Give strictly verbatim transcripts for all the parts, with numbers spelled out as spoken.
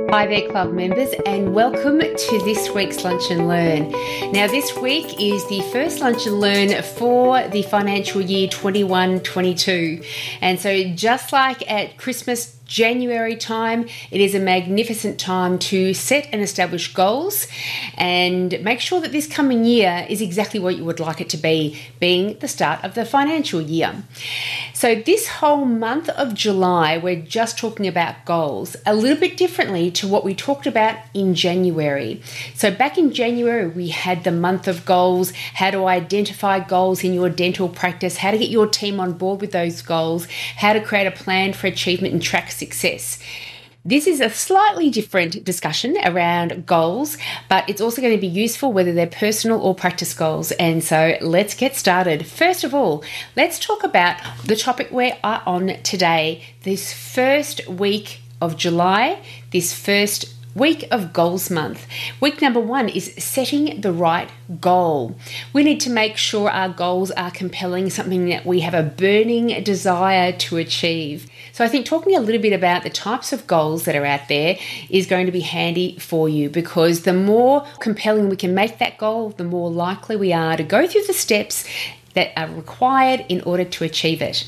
Hi there, club members, and welcome to this week's Lunch and Learn. Now, this week is the first Lunch and Learn for the financial year twenty-one twenty-two. And so just like at Christmas, January time, it is a magnificent time to set and establish goals and make sure that this coming year is exactly what you would like it to be, being the start of the financial year. So this whole month of July, we're just talking about goals a little bit differently to what we talked about in January. So back in January, we had the month of goals, how to identify goals in your dental practice, how to get your team on board with those goals, how to create a plan for achievement and track success. This is a slightly different discussion around goals, but it's also going to be useful whether they're personal or practice goals. And so let's get started. First of all, let's talk about the topic we are on today. This first week of July, this first week of goals month. Week number one is setting the right goal. We need to make sure our goals are compelling, something that we have a burning desire to achieve. So I think talking a little bit about the types of goals that are out there is going to be handy for you, because the more compelling we can make that goal, the more likely we are to go through the steps that are required in order to achieve it.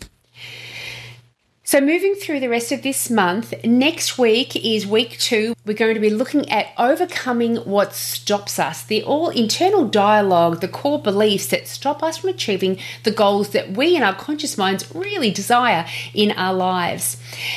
So moving through the rest of this month, next week is week two. We're going to be looking at overcoming what stops us, the all internal dialogue, the core beliefs that stop us from achieving the goals that we in our conscious minds really desire in our lives.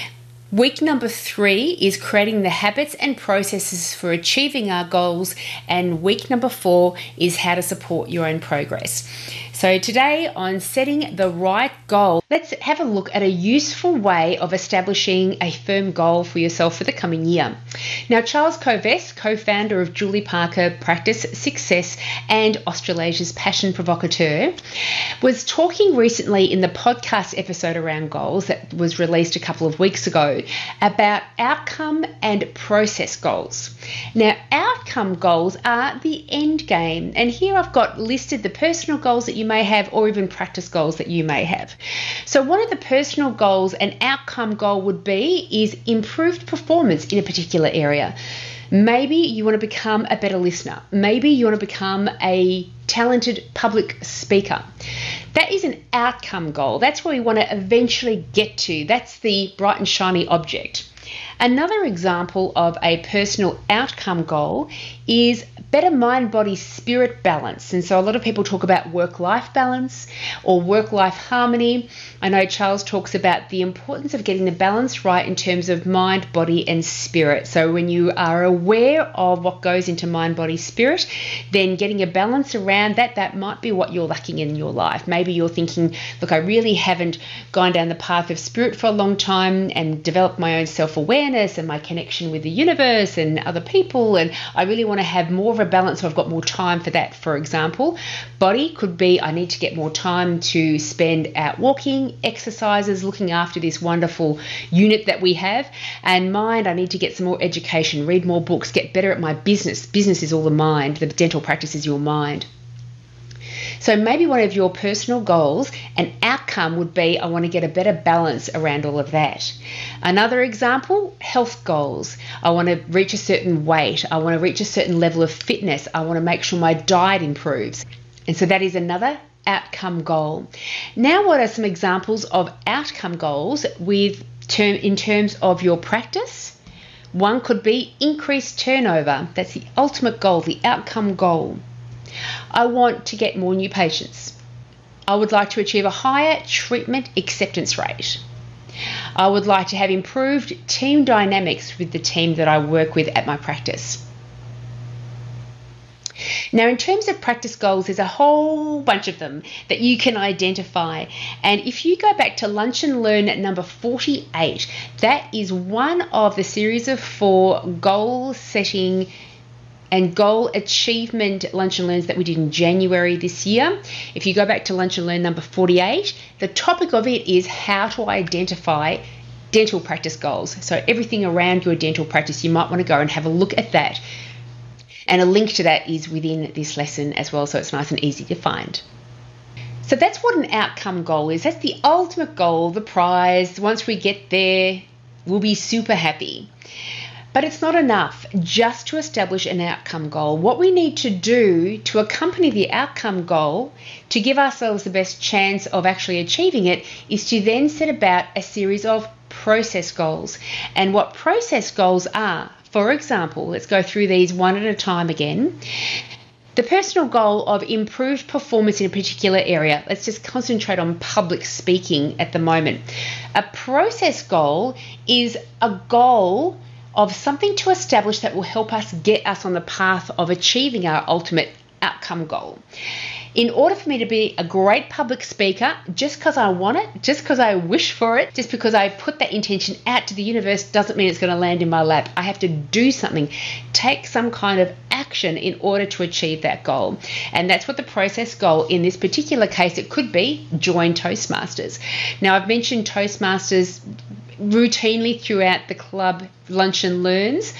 Week number three is creating the habits and processes for achieving our goals. And week number four is how to support your own progress. So today on setting the right goal, let's have a look at a useful way of establishing a firm goal for yourself for the coming year. Now, Charles Kovess, co-founder of Julie Parker Practice Success and Australasia's Passion Provocateur, was talking recently in the podcast episode around goals that was released a couple of weeks ago about outcome and process goals. Now, outcome goals are the end game, and here I've got listed the personal goals that you may have or even practice goals that you may have. So one of the personal goals, an outcome goal would be, is improved performance in a particular area. Maybe you want to become a better listener. Maybe you want to become a talented public speaker. That is an outcome goal. That's where we want to eventually get to. That's the bright and shiny object. Another example of a personal outcome goal is better mind, body, spirit balance. And so a lot of people talk about work-life balance or work-life harmony. I know Charles talks about the importance of getting the balance right in terms of mind, body, and spirit. So when you are aware of what goes into mind, body, spirit, then getting a balance around that, that might be what you're lacking in your life. Maybe you're thinking, look, I really haven't gone down the path of spirit for a long time and developed my own self-awareness and my connection with the universe and other people, and I really want to have more of a balance, so I've got more time for that, for example. Body could be, I need to get more time to spend out walking, exercises, looking after this wonderful unit that we have. And mind, I need to get some more education, read more books, get better at my business. Business is all the mind. The dental practice is your mind. So maybe one of your personal goals, an outcome would be, I want to get a better balance around all of that. Another example, health goals. I want to reach a certain weight. I want to reach a certain level of fitness. I want to make sure my diet improves. And so that is another outcome goal. Now, what are some examples of outcome goals with term in terms of your practice? One could be increased turnover. That's the ultimate goal, the outcome goal. I want to get more new patients. I would like to achieve a higher treatment acceptance rate. I would like to have improved team dynamics with the team that I work with at my practice. Now, in terms of practice goals, there's a whole bunch of them that you can identify. And if you go back to Lunch and Learn at number forty-eight, that is one of the series of four goal setting and goal achievement Lunch and Learns that we did in January this year. If you go back to Lunch and Learn number forty-eight, the topic of it is how to identify dental practice goals. So everything around your dental practice, you might want to go and have a look at that. And a link to that is within this lesson as well, so it's nice and easy to find. So that's what an outcome goal is. That's the ultimate goal, the prize. Once we get there, we'll be super happy. But it's not enough just to establish an outcome goal. What we need to do to accompany the outcome goal, to give ourselves the best chance of actually achieving it, is to then set about a series of process goals. And what process goals are, for example, let's go through these one at a time again. The personal goal of improved performance in a particular area. Let's just concentrate on public speaking at the moment. A process goal is a goal of something to establish that will help us get us on the path of achieving our ultimate outcome goal. In order for me to be a great public speaker, just because I want it, just because I wish for it, just because I put that intention out to the universe doesn't mean it's going to land in my lap. I have to do something, take some kind of action in order to achieve that goal. And that's what the process goal in this particular case, it could be join Toastmasters. Now, I've mentioned Toastmasters routinely throughout the club Lunch and Learns.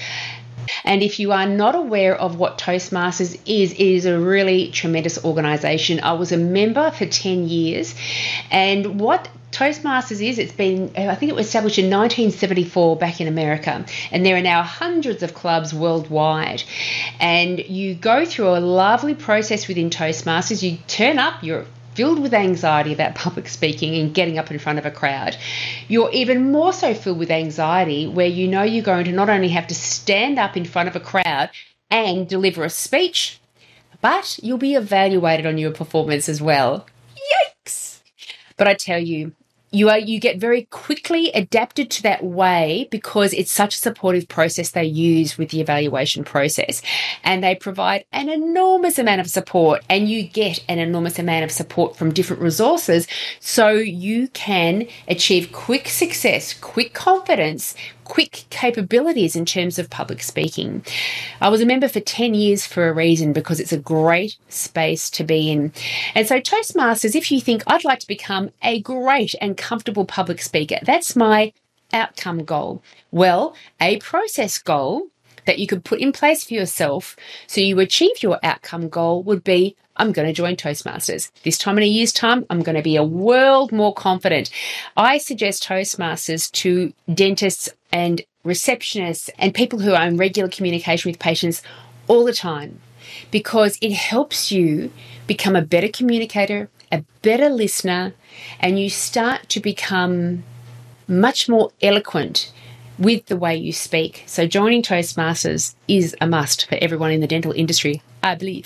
And if you are not aware of what Toastmasters is, it is a really tremendous organisation. I was a member for ten years, and what Toastmasters is, it's been, I think it was established in nineteen seventy-four back in America, and there are now hundreds of clubs worldwide. And you go through a lovely process within Toastmasters. You turn up, you're filled with anxiety about public speaking and getting up in front of a crowd. You're even more so filled with anxiety where you know you're going to not only have to stand up in front of a crowd and deliver a speech, but you'll be evaluated on your performance as well. Yikes! But I tell you, You are you get very quickly adapted to that way because it's such a supportive process they use with the evaluation process. And they provide an enormous amount of support, and you get an enormous amount of support from different resources so you can achieve quick success, quick confidence, quick capabilities in terms of public speaking. I was a member for ten years for a reason, because it's a great space to be in. And so Toastmasters, if you think I'd like to become a great and comfortable public speaker, that's my outcome goal. Well, a process goal that you could put in place for yourself so you achieve your outcome goal would be, I'm going to join Toastmasters. This time in a year's time, I'm going to be a world more confident. I suggest Toastmasters to dentists and receptionists and people who are in regular communication with patients all the time, because it helps you become a better communicator, a better listener, and you start to become much more eloquent with the way you speak. So joining Toastmasters is a must for everyone in the dental industry, I believe.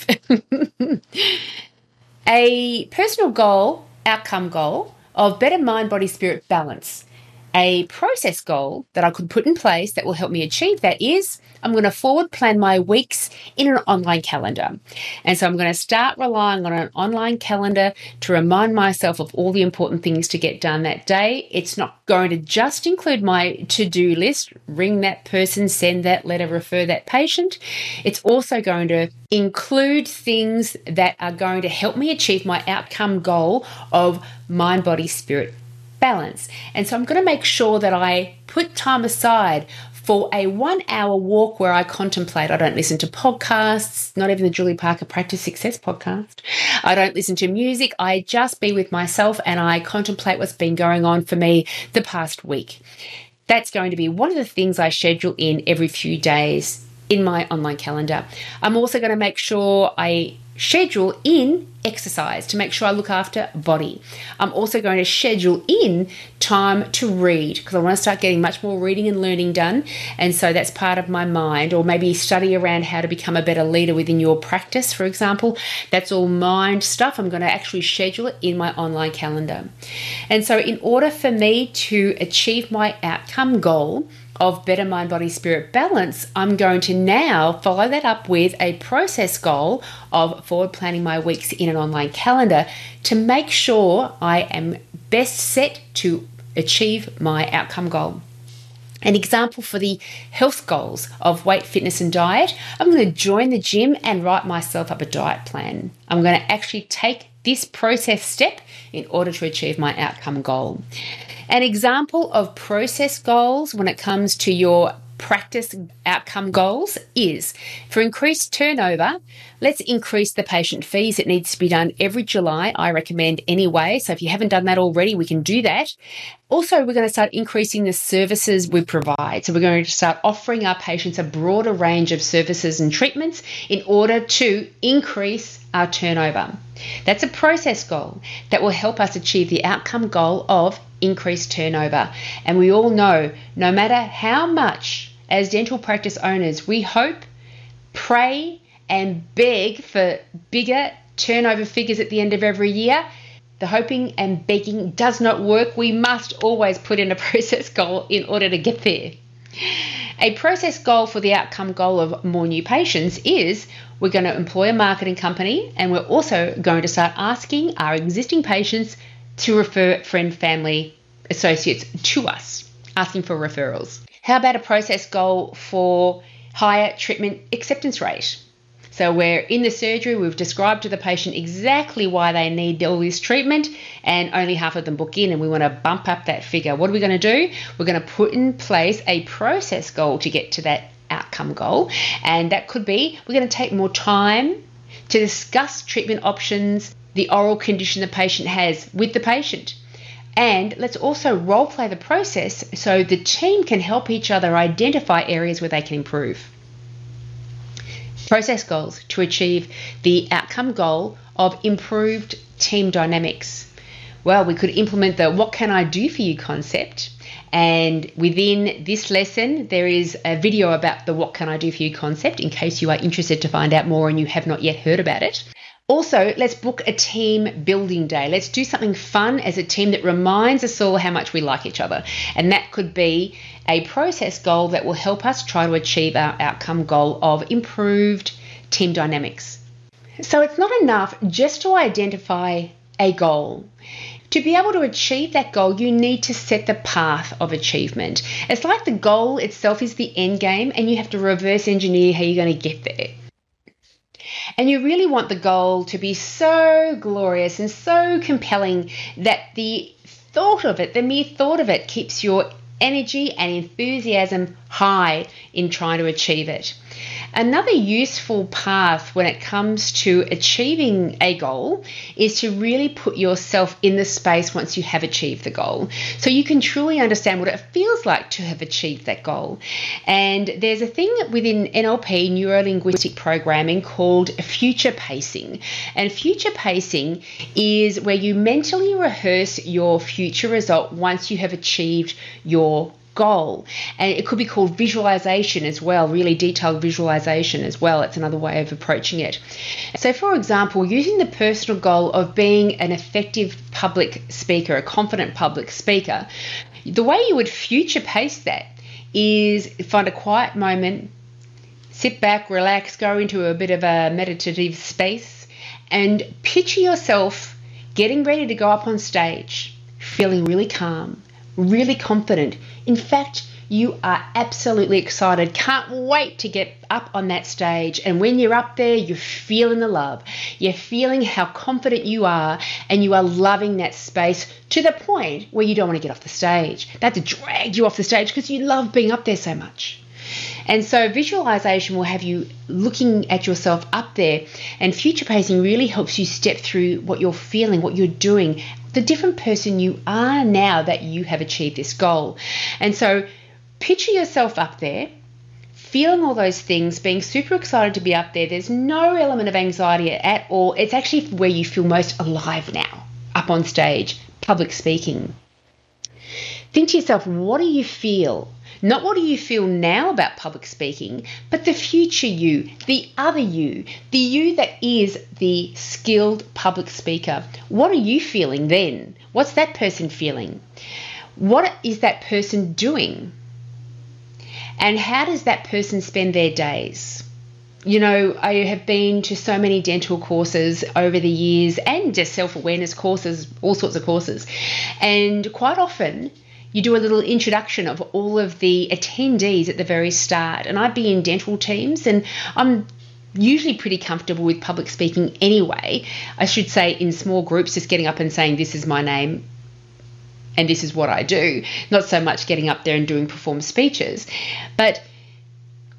A personal goal, outcome goal of better mind, body, spirit balance. A process goal that I could put in place that will help me achieve that is I'm going to forward plan my weeks in an online calendar. And so I'm going to start relying on an online calendar to remind myself of all the important things to get done that day. It's not going to just include my to-do list, ring that person, send that letter, refer that patient. It's also going to include things that are going to help me achieve my outcome goal of mind, body, spirit balance. And so I'm going to make sure that I put time aside for a one hour walk where I contemplate. I don't listen to podcasts, not even the Julie Parker Practice Success podcast. I don't listen to music. I just be with myself and I contemplate what's been going on for me the past week. That's going to be one of the things I schedule in every few days in my online calendar. I'm also going to make sure I schedule in exercise to make sure I look after body. I'm also going to schedule in time to read because I want to start getting much more reading and learning done. And so that's part of my mind, or maybe study around how to become a better leader within your practice, for example. That's all mind stuff. I'm going to actually schedule it in my online calendar. And so in order for me to achieve my outcome goal of better mind, body, spirit balance, I'm going to now follow that up with a process goal of forward planning my weeks in an online calendar to make sure I am best set to achieve my outcome goal. An example for the health goals of weight, fitness and diet, I'm going to join the gym and write myself up a diet plan. I'm going to actually take this process step in order to achieve my outcome goal. An example of process goals when it comes to your practice outcome goals is for increased turnover, let's increase the patient fees. It needs to be done every July, I recommend anyway. So if you haven't done that already, we can do that. Also, we're going to start increasing the services we provide. So we're going to start offering our patients a broader range of services and treatments in order to increase our turnover. That's a process goal that will help us achieve the outcome goal of increased turnover. And we all know, no matter how much as dental practice owners we hope, pray and beg for bigger turnover figures at the end of every year, the hoping and begging does not work. We must always put in a process goal in order to get there. A process goal for the outcome goal of more new patients is we're going to employ a marketing company, and we're also going to start asking our existing patients to refer friend, family, associates to us, asking for referrals. How about a process goal for higher treatment acceptance rate? So we're in the surgery, we've described to the patient exactly why they need all this treatment, and only half of them book in, and we want to bump up that figure. What are we going to do? We're going to put in place a process goal to get to that outcome goal, and that could be we're going to take more time to discuss treatment options, the oral condition the patient has with the patient. And let's also role play the process so the team can help each other identify areas where they can improve. Process goals to achieve the outcome goal of improved team dynamics. Well, we could implement the what can I do for you concept. And within this lesson, there is a video about the what can I do for you concept in case you are interested to find out more and you have not yet heard about it. Also, let's book a team building day. Let's do something fun as a team that reminds us all how much we like each other. And that could be a process goal that will help us try to achieve our outcome goal of improved team dynamics. So it's not enough just to identify a goal. To be able to achieve that goal, you need to set the path of achievement. It's like the goal itself is the end game, and you have to reverse engineer how you're going to get there. And you really want the goal to be so glorious and so compelling that the thought of it, the mere thought of it, keeps your energy and enthusiasm high in trying to achieve it. Another useful path when it comes to achieving a goal is to really put yourself in the space once you have achieved the goal, so you can truly understand what it feels like to have achieved that goal. And there's a thing within N L P, neuro-linguistic programming, called future pacing. And future pacing is where you mentally rehearse your future result once you have achieved your goal. And it could be called visualization as well, really detailed visualization as well. It's another way of approaching it. So for example, using the personal goal of being an effective public speaker, a confident public speaker, the way you would future pace that is find a quiet moment, sit back, relax, go into a bit of a meditative space, and picture yourself getting ready to go up on stage, feeling really calm, really confident. In fact, you are absolutely excited, can't wait to get up on that stage. And when you're up there, you're feeling the love. You're feeling how confident you are, and you are loving that space to the point where you don't want to get off the stage. They have to drag you off the stage because you love being up there so much. And so visualization will have you looking at yourself up there, and future pacing really helps you step through what you're feeling, what you're doing, the different person you are now that you have achieved this goal. And so picture yourself up there, feeling all those things, being super excited to be up there. There's no element of anxiety at all. It's actually where you feel most alive now, up on stage, public speaking. Think to yourself, what do you feel? Not what do you feel now about public speaking, but the future you, the other you, the you that is the skilled public speaker. What are you feeling then? What's that person feeling? What is that person doing? And how does that person spend their days? You know, I have been to so many dental courses over the years, and just self-awareness courses, all sorts of courses. And quite often, you do a little introduction of all of the attendees at the very start. And I'd be in dental teams, and I'm usually pretty comfortable with public speaking anyway. I should say in small groups, just getting up and saying, this is my name and this is what I do. Not so much getting up there and doing perform speeches. But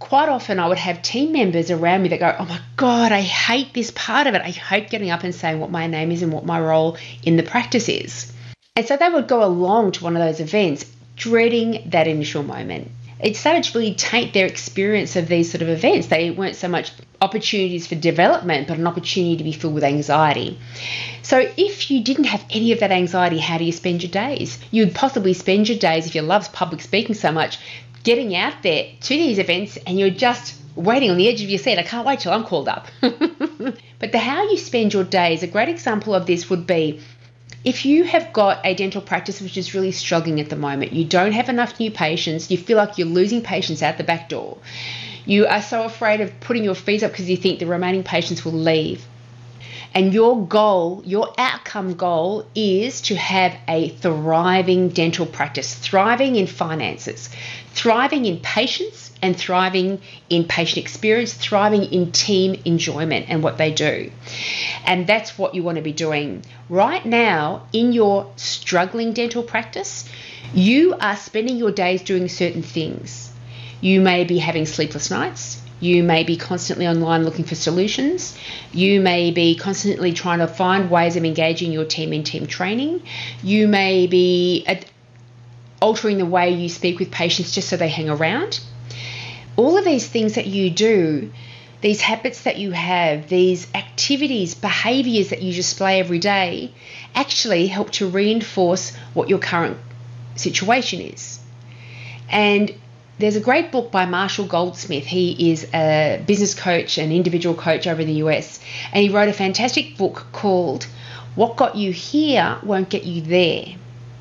quite often I would have team members around me that go, oh my God, I hate this part of it. I hate getting up and saying what my name is and what my role in the practice is. And so they would go along to one of those events, dreading that initial moment. It started to really taint their experience of these sort of events. They weren't so much opportunities for development, but an opportunity to be filled with anxiety. So if you didn't have any of that anxiety, how do you spend your days? You'd possibly spend your days, if you love public speaking so much, getting out there to these events and you're just waiting on the edge of your seat. I can't wait till I'm called up. But the how you spend your days, a great example of this would be if you have got a dental practice which is really struggling at the moment, you don't have enough new patients, you feel like you're losing patients out the back door, you are so afraid of putting your fees up because you think the remaining patients will leave, and your goal, your outcome goal is to have a thriving dental practice, thriving in finances, thriving in patients, and thriving in patient experience, thriving in team enjoyment and what they do. And that's what you want to be doing. Right now, in your struggling dental practice, you are spending your days doing certain things. You may be having sleepless nights. You may be constantly online looking for solutions. You may be constantly trying to find ways of engaging your team in team training. You may be ad- altering the way you speak with patients just so they hang around. All of these things that you do, these habits that you have, these activities, behaviours that you display every day, actually help to reinforce what your current situation is. And there's a great book by Marshall Goldsmith. He is a business coach and individual coach over the U S, and he wrote a fantastic book called What Got You Here Won't Get You There.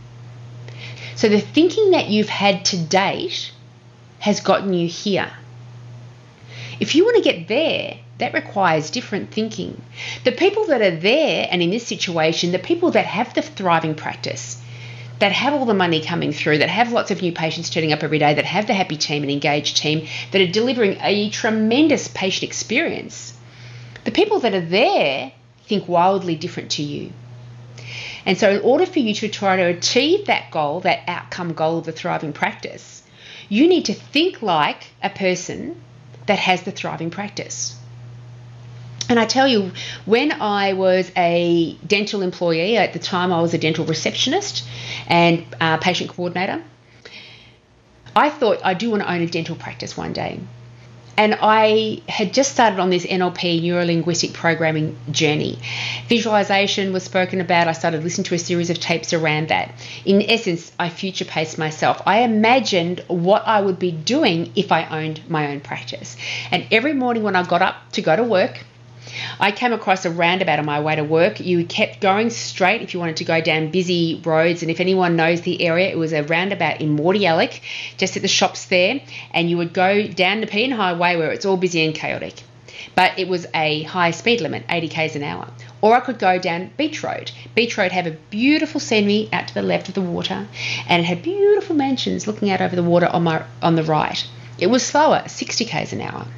So the thinking that you've had to date has gotten you here. If you want to get there, that requires different thinking. The people that are there, and in this situation, the people that have the thriving practice, that have all the money coming through, that have lots of new patients turning up every day, that have the happy team and engaged team, that are delivering a tremendous patient experience, the people that are there think wildly different to you. And so in order for you to try to achieve that goal, that outcome goal of the thriving practice, you need to think like a person that has the thriving practice. And I tell you, when I was a dental employee, at the time I was a dental receptionist and uh, patient coordinator, I thought I do want to own a dental practice one day. And I had just started on this N L P, neuro-linguistic programming journey. Visualization was spoken about. I started listening to a series of tapes around that. In essence, I future-paced myself. I imagined what I would be doing if I owned my own practice. And every morning when I got up to go to work, I came across a roundabout on my way to work. You kept going straight if you wanted to go down busy roads. And if anyone knows the area, it was a roundabout in Mordialloc, just at the shops there. And you would go down the Pean Highway where it's all busy and chaotic. But it was a high speed limit, eighty kays an hour. Or I could go down Beach Road. Beach Road had a beautiful scenery out to the left of the water. And it had beautiful mansions looking out over the water on my on the right. It was slower, sixty kays an hour.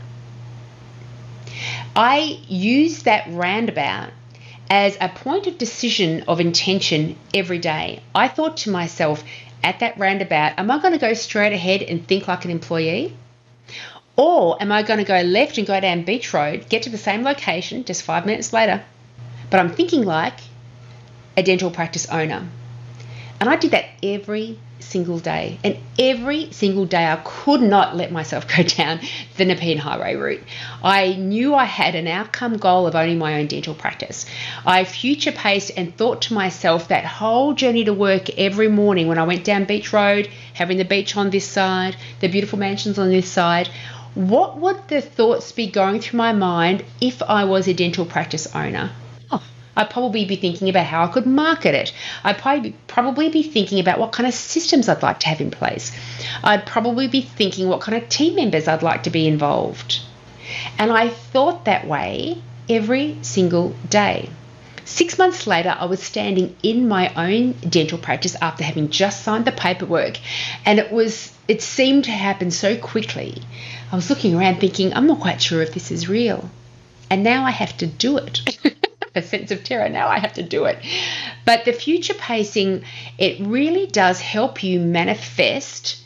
I used that roundabout as a point of decision of intention every day. I thought to myself, at that roundabout, am I going to go straight ahead and think like an employee? Or am I going to go left and go down Beach Road, get to the same location just five minutes later, but I'm thinking like a dental practice owner? And I did that every single day. And every single day I could not let myself go down the Nepean Highway route. I knew I had an outcome goal of owning my own dental practice. I future paced and thought to myself that whole journey to work every morning when I went down Beach Road, having the beach on this side, the beautiful mansions on this side, what would the thoughts be going through my mind if I was a dental practice owner? I'd probably be thinking about how I could market it. I'd probably, probably be thinking about what kind of systems I'd like to have in place. I'd probably be thinking what kind of team members I'd like to be involved. And I thought that way every single day. Six months later, I was standing in my own dental practice after having just signed the paperwork. And it was, it seemed to happen so quickly. I was looking around thinking, I'm not quite sure if this is real. And now I have to do it. A sense of terror. Now I have to do it. But the future pacing, it really does help you manifest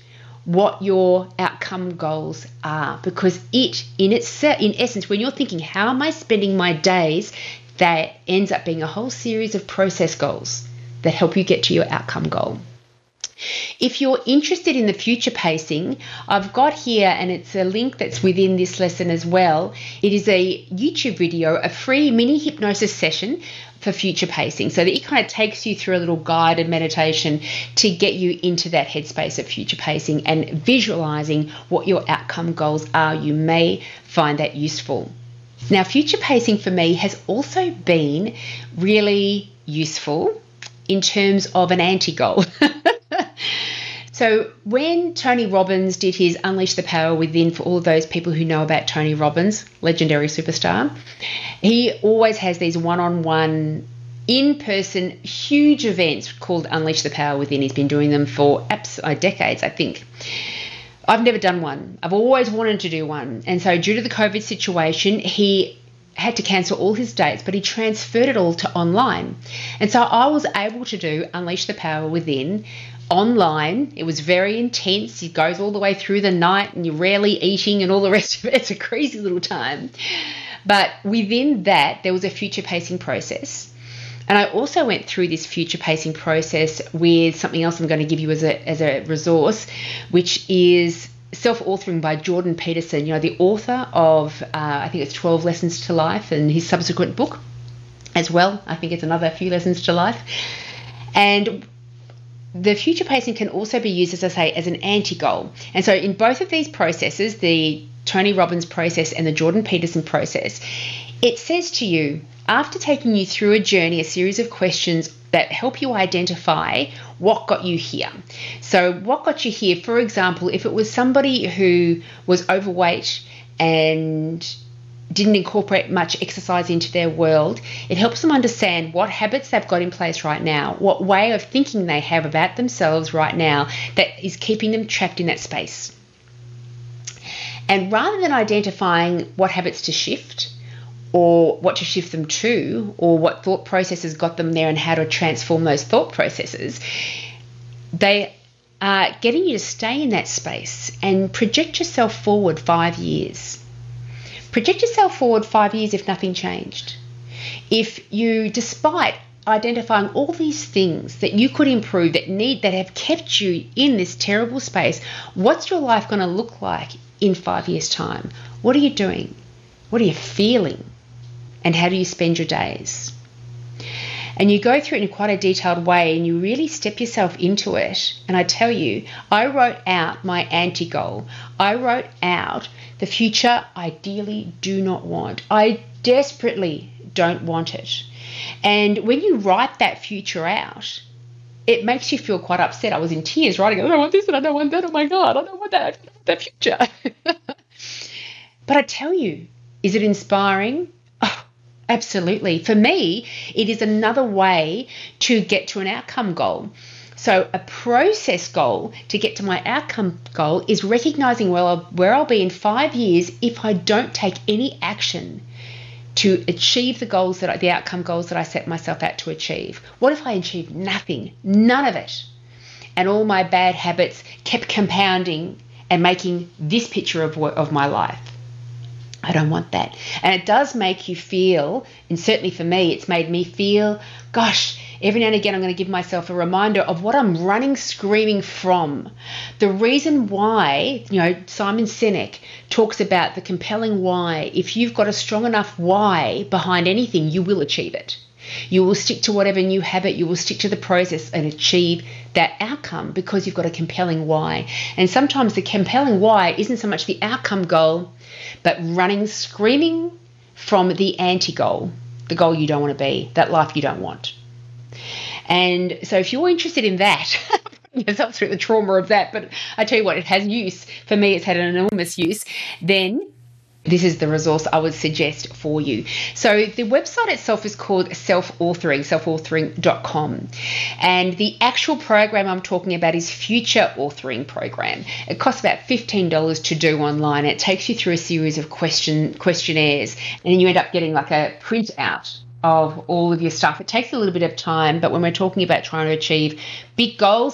what your outcome goals are, because it in itself, in essence, when you're thinking, how am I spending my days, that ends up being a whole series of process goals that help you get to your outcome goal. If you're interested in the future pacing, I've got here, and it's a link that's within this lesson as well. It is a YouTube video, a free mini hypnosis session for future pacing, so that it kind of takes you through a little guided meditation to get you into that headspace of future pacing and visualizing what your outcome goals are. You may find that useful. Now, future pacing for me has also been really useful in terms of an anti-goal. So when Tony Robbins did his Unleash the Power Within, for all of those people who know about Tony Robbins, legendary superstar, he always has these one-on-one, in-person, huge events called Unleash the Power Within. He's been doing them for abs- uh, decades, I think. I've never done one. I've always wanted to do one. And so due to the COVID situation, he had to cancel all his dates, but he transferred it all to online. And so I was able to do Unleash the Power Within online. It was very intense. It goes all the way through the night and you're rarely eating and all the rest of it. It's a crazy little time. But within that, there was a future pacing process. And I also went through this future pacing process with something else I'm going to give you as a, as a resource, which is Self-Authoring by Jordan Peterson, you know, the author of, uh, I think it's twelve Lessons to Life, and his subsequent book as well. I think it's another few lessons to life. And the future pacing can also be used, as I say, as an anti-goal. And so in both of these processes, the Tony Robbins process and the Jordan Peterson process, it says to you, after taking you through a journey, a series of questions that help you identify what got you here. So what got you here, for example, if it was somebody who was overweight and didn't incorporate much exercise into their world, it helps them understand what habits they've got in place right now, what way of thinking they have about themselves right now that is keeping them trapped in that space. And rather than identifying what habits to shift, or what to shift them to, or what thought processes got them there and how to transform those thought processes, they are getting you to stay in that space and project yourself forward five years. Project yourself forward five years if nothing changed. If you, despite identifying all these things that you could improve, that need, that have kept you in this terrible space, what's your life going to look like in five years' time? What are you doing? What are you feeling? And how do you spend your days? And you go through it in quite a detailed way and you really step yourself into it. And I tell you, I wrote out my anti-goal. I wrote out the future I ideally do not want. I desperately don't want it. And when you write that future out, it makes you feel quite upset. I was in tears writing, I don't want this and I don't want that. Oh my God, I don't want that. I don't want that future. But I tell you, is it inspiring? Oh, absolutely. For me, it is another way to get to an outcome goal. So a process goal to get to my outcome goal is recognizing where I'll, where I'll be in five years if I don't take any action to achieve the goals that I, the outcome goals that I set myself out to achieve. What if I achieved nothing, none of it, and all my bad habits kept compounding and making this picture of of my life? I don't want that. And it does make you feel, and certainly for me, it's made me feel, gosh, every now and again I'm going to give myself a reminder of what I'm running screaming from. The reason why, you know, Simon Sinek talks about the compelling why. If you've got a strong enough why behind anything, you will achieve it. You will stick to whatever new habit, you will stick to the process and achieve that outcome because you've got a compelling why. And sometimes the compelling why isn't so much the outcome goal, but running screaming from the anti-goal, the goal you don't want to be, that life you don't want. And so if you're interested in that, yourself through the trauma of that, but I tell you what, it has use. For me, it's had an enormous use. Then this is the resource I would suggest for you. So the website itself is called Self-Authoring, self authoring dot com. And the actual program I'm talking about is Future Authoring Program. It costs about fifteen dollars to do online. It takes you through a series of question questionnaires, and then you end up getting like a printout of all of your stuff. It takes a little bit of time, but when we're talking about trying to achieve big goals,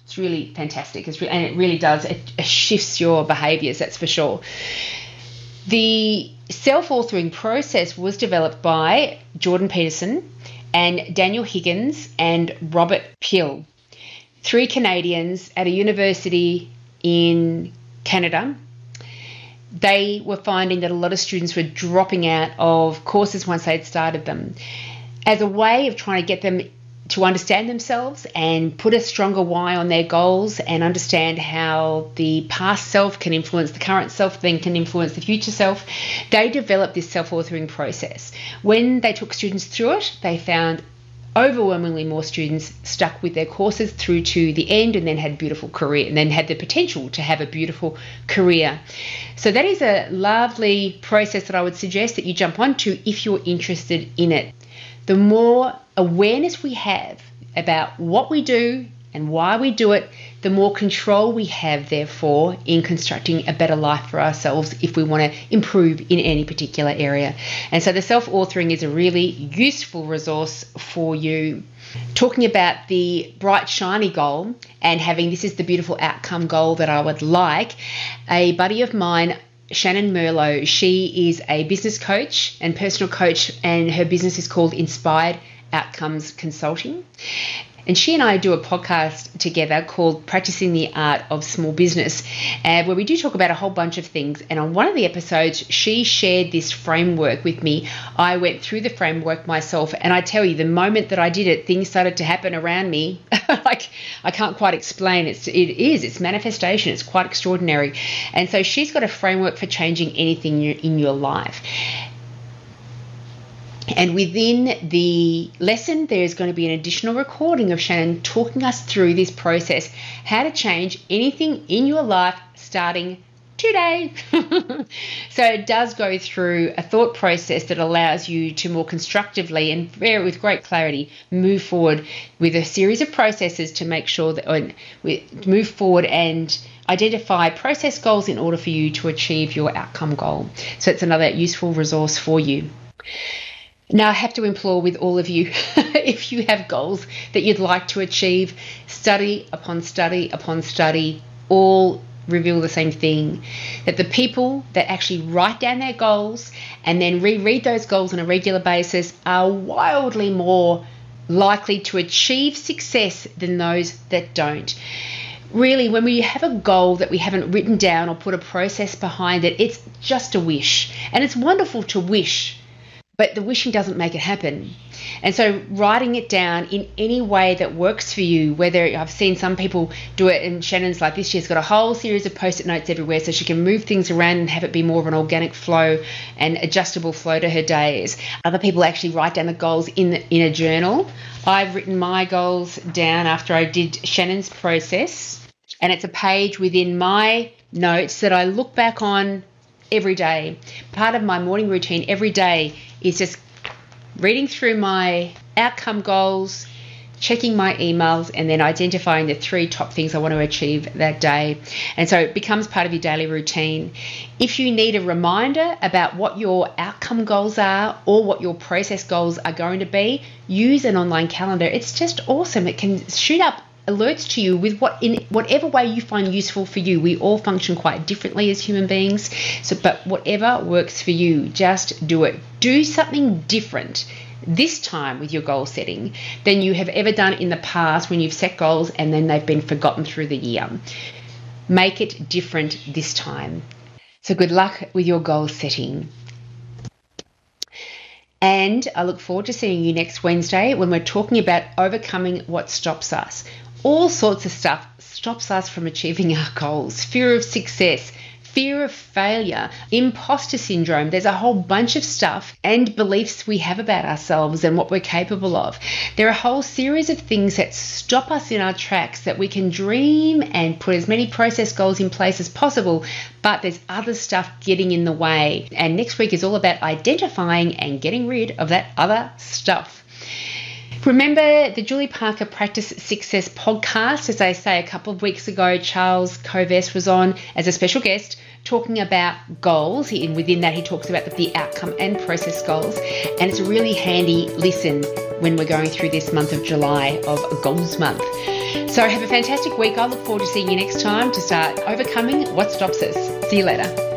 It's really fantastic. It's re- and it really does. It, it shifts your behaviours, that's for sure. The self-authoring process was developed by Jordan Peterson and Daniel Higgins and Robert Peel, three Canadians at a university in Canada. They were finding that a lot of students were dropping out of courses once they'd started them. As a way of trying to get them to understand themselves and put a stronger why on their goals and understand how the past self can influence the current self, then can influence the future self, they developed this self-authoring process. When they took students through it, they found overwhelmingly more students stuck with their courses through to the end and then had beautiful career and then had the potential to have a beautiful career. So that is a lovely process that I would suggest that you jump onto if you're interested in it. The more awareness we have about what we do and why we do it, the more control we have, therefore, in constructing a better life for ourselves if we want to improve in any particular area. And so the self-authoring is a really useful resource for you. Talking about the bright, shiny goal and having this is the beautiful outcome goal that I would like, a buddy of mine, Shannon Merlot, she is a business coach and personal coach, and her business is called Inspired Outcomes Consulting. And she and I do a podcast together called Practicing the Art of Small Business, uh, where we do talk about a whole bunch of things. And on one of the episodes, she shared this framework with me. I went through the framework myself, and I tell you, the moment that I did it, things started to happen around me. Like, I can't quite explain. It's, it is. It's manifestation. It's quite extraordinary. And so she's got a framework for changing anything in your, in your life. And within the lesson, there's going to be an additional recording of Shannon talking us through this process, how to change anything in your life starting today. So it does go through a thought process that allows you to more constructively and very, with great clarity move forward with a series of processes to make sure that or move forward and identify process goals in order for you to achieve your outcome goal. So it's another useful resource for you. Now, I have to implore with all of you, if you have goals that you'd like to achieve, study upon study upon study, all reveal the same thing, that the people that actually write down their goals and then reread those goals on a regular basis are wildly more likely to achieve success than those that don't. Really, when we have a goal that we haven't written down or put a process behind it, it's just a wish. And it's wonderful to wish, but the wishing doesn't make it happen. And so writing it down in any way that works for you, whether I've seen some people do it, and Shannon's like this, she's got a whole series of post-it notes everywhere so she can move things around and have it be more of an organic flow and adjustable flow to her days. Other people actually write down the goals in, the, in a journal. I've written my goals down after I did Shannon's process, and it's a page within my notes that I look back on every day. Part of my morning routine every day is just reading through my outcome goals, checking my emails, and then identifying the three top things I want to achieve that day. And so it becomes part of your daily routine. If you need a reminder about what your outcome goals are or what your process goals are going to be, use an online calendar. It's just awesome. It can shoot up alerts to you with what in whatever way you find useful for you. We all function quite differently as human beings, so but whatever works for you, just do it. Do something different this time with your goal setting than you have ever done in the past when you've set goals and then they've been forgotten through the year. Make it different this time. So good luck with your goal setting. And I look forward to seeing you next Wednesday when we're talking about overcoming what stops us. All sorts of stuff stops us from achieving our goals. Fear of success, fear of failure, imposter syndrome. There's a whole bunch of stuff and beliefs we have about ourselves and what we're capable of. There are a whole series of things that stop us in our tracks that we can dream and put as many process goals in place as possible, but there's other stuff getting in the way. And next week is all about identifying and getting rid of that other stuff. Remember the Julie Parker Practice Success podcast? As I say, a couple of weeks ago, Charles Kovess was on as a special guest talking about goals. He, and within that, he talks about the, the outcome and process goals. And it's a really handy listen when we're going through this month of July of Goals Month. So have a fantastic week. I look forward to seeing you next time to start overcoming what stops us. See you later.